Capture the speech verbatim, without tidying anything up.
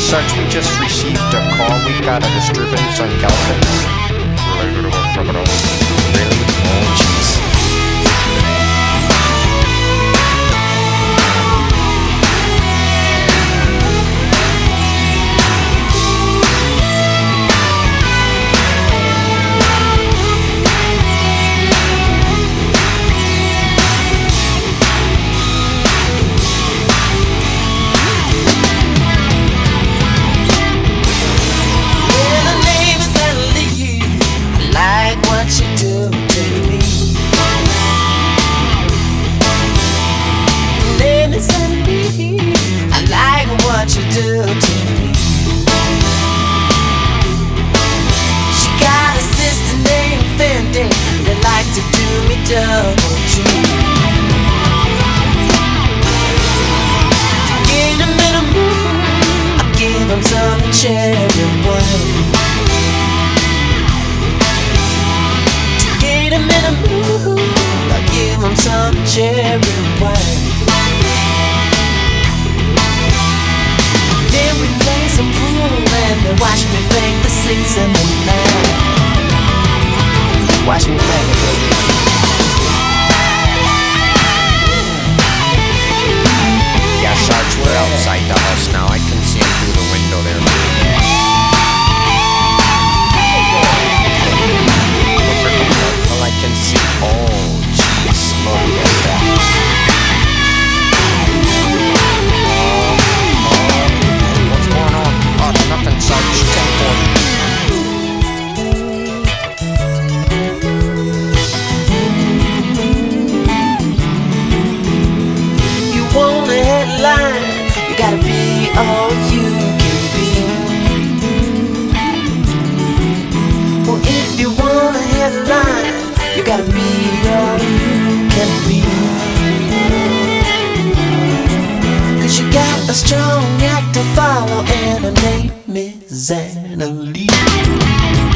search, we just received a call. We got a disturbance on Galvin. Related to a criminal. Really? Oh, jeez. Double two. To get him in a mood, I give him some cherry wine. To get him in a mood, I give him some cherry wine. Then we play some pool and they watch me make the six and the nine. Watch me make it, baby. Sarge, we're outside the house now. I can see him through the window there. Well, I can see. Oh, jeez. Look at that. Oh, what's going on? Oh, nothing, Sarge. ten four. You gotta be all you can be. Well, if you want a headline, you gotta be all you can be. Cause you got a strong act to follow, and her name is Annalie.